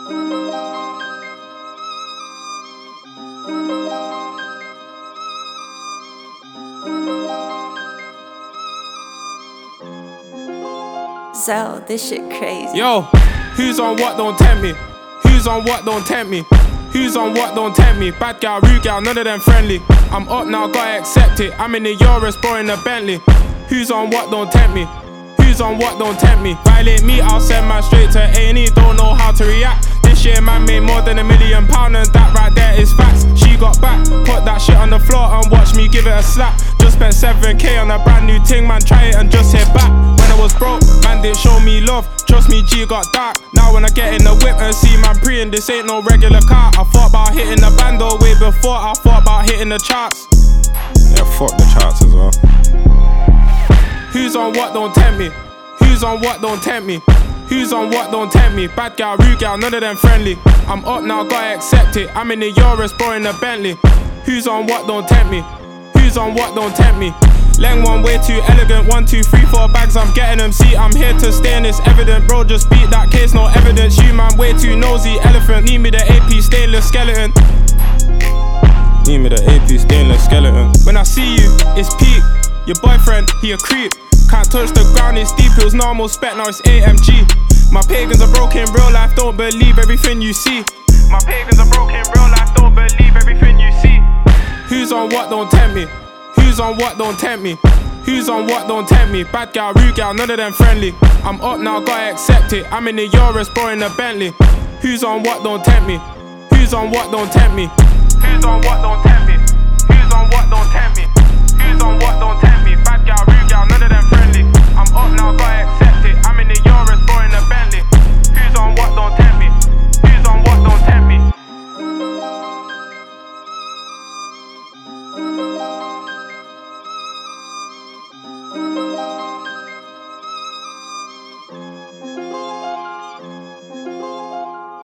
Zell, this shit crazy. Yo, who's on what don't tempt me? Who's on what don't tempt me? Who's on what don't tempt me? Bad gal, rude gal, none of them friendly. I'm up now, gotta accept it. I'm in the Urus, bro, in a Bentley. Who's on what don't tempt me? Who's on what don't tempt me? Violate me, I'll send man straight to A&E. Don't know how to react. This year man made more than £1 million, and that right there is facts. She got back, put that shit on the floor and watch me give it a slap. Just spent 7k on a brand new ting, man, try it and just hit back. When I was broke, man didn't show me love. Trust me, G got dark. Now when I get in the whip and see man preying, this ain't no regular car. I thought about hitting the bando way before I thought about hitting the charts. Yeah, fuck the charts as well. Who's on what don't tempt me? Who's on what don't tempt me? Who's on what don't tempt me? Bad gal, rude gal, none of them friendly. I'm up now, gotta accept it. I'm in the Urus, bro, in a Bentley. Who's on what don't tempt me? Who's on what don't tempt me? Leng one way too elegant, 1, 2, 3, 4 bags, I'm getting them. See, I'm here to stay and it's evident, bro. Just beat that case, no evidence. You man way too nosy, elephant. Need me the AP stainless skeleton. Need me the AP stainless skeleton. When I see you, it's peak. Your boyfriend, he a creep. Can't touch the ground, it's deep. It was normal spec, now it's AMG. My pagans are broke in real life, don't believe everything you see. My pagans are broke in real life, don't believe everything you see. Who's on what don't tempt me? Who's on what don't tempt me? Who's on what don't tempt me? Bad gal, rude gal, none of them friendly. I'm up now, gotta accept it. I'm in the Urus, bro, in a Bentley. Who's on what don't tempt me? Who's on what don't tempt me? Who's on what don't tempt me? Who's on what don't tempt me? Who's on what don't tempt me? Bad gal, rude gal, none of them friendly. I'm up now, gotta accept it. I'm in the Urus, bro, in a Bentley. Who's on what don't tempt me?